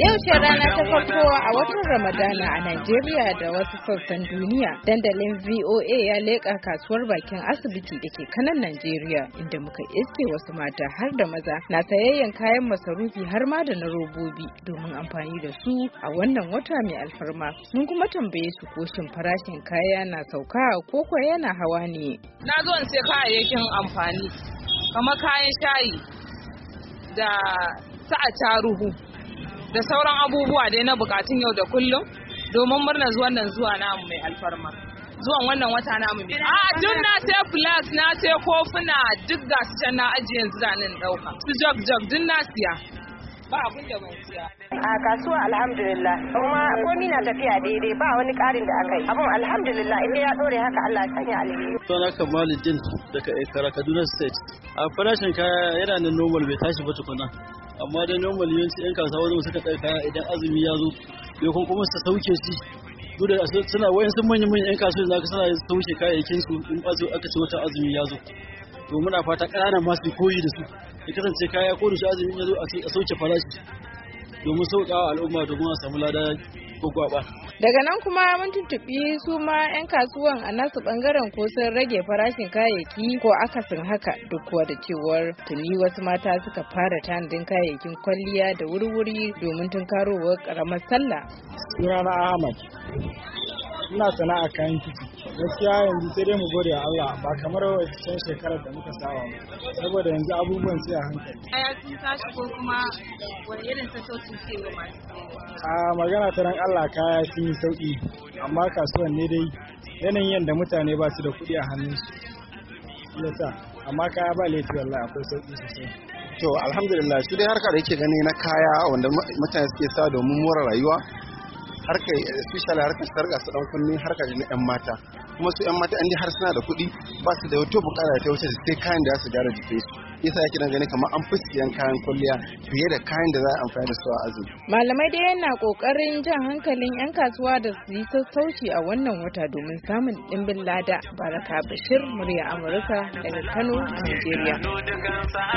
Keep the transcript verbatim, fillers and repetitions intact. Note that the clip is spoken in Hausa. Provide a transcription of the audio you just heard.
Yau ce rana ta farko a watan Ramadana a Najeriya da wasu sassan duniya. Dandalin V O A ya leƙa kasuwar bakin asibiti da ke kanan Najeriya, inda muka iske wasu mata har da maza na sayayyan kayan masarufi har ma da na robobi domin amfani da su a wannan wata mai alfarma. Mun kuma tambaye su ko shin farashin kaya na sauka ko kuwa yana hawa ne. Na zo in sai kayayyakin amfani kamar kayan shayi da sa'a taruhu da sauran abubuwa dai na bukatun yau da kullum domin murnar zuwan nan zuwa namu mai alfarma, zuwan wannan wata namu mai a tun na sai flask, na sai kofuna, duk ga su can na ajiye yanzu da nan dauka su jog jog duk na siya, ba abin da ban siya. A kasuwa alhamdulillah kuma komi na tafiya daidai, ba wani karin da aka yi abin alhamdulillah, inda ya dore haka Allah ya sanya alheri. Suna Kamaluddin daga Ikara Kaduna State. A farashin kaya yana nan normal, bai tashi ba tukuna, amma da normal yawanci yan kasuwa wanda suka ɗauka kaya idan azumi ya zo bai kun kuma su sauke shi duk da suna wayan sun manyan manyan yan kasuwa zaka suna sauke kayayyakin su in aka ce wata azumi ya zo. To muna fata ƙananan masu koyi da su ya kasance kaya ko da shi azumin ya zo a sauke farashi domin sauƙawa al'umma domin a samu lada ko gwaba. Daga nan kuma mun tuntuɓi su ma 'yan kasuwan a nasu ɓangaren ko sun rage farashin kayayyaki ko akasin haka, duk kuwa da cewar tuni wasu mata suka fara tanadin kayayyakin kwalliya da wuri-wuri domin tunkarowar ƙaramar sallah. Sunana Ahmad, ina sana'a kayan kici. Gaskiya yanzu sai dai mu gode wa Allah, ba kamar wancan shekarar da muka saba ba, saboda yanzu abubuwan sai a hankali. Kaya sun tashi ko kuma wani irin sassauci ke wa masu a magana ta ran Allah kaya sun yi sauki, amma kasuwan ne dai yanayin yadda mutane ba su da kuɗi a hannunsu yasa, amma kaya ba laifi wallahi akwai sauki sosai. To alhamdulillah, shi dai harka da yake gani na kaya wanda mutane suke sa domin more rayuwa, harkar especially harkar sarga su dan kunni, harkar na yan mata, kuma su yan mata indai har suna da kuɗi ba su da wata bukata ta wuce sai kayan da za su gyara jikinsu, yasa yake dan gani kamar an fi siyan kayan kwalliya fiye da kayan da za a amfani da su a azumi. Malamai dai yana kokarin jan hankalin 'yan kasuwa da su yi sassauci a wannan wata domin samun ɗimbin lada. Baraka Bashir, murya Amurka daga Kano, Najeriya.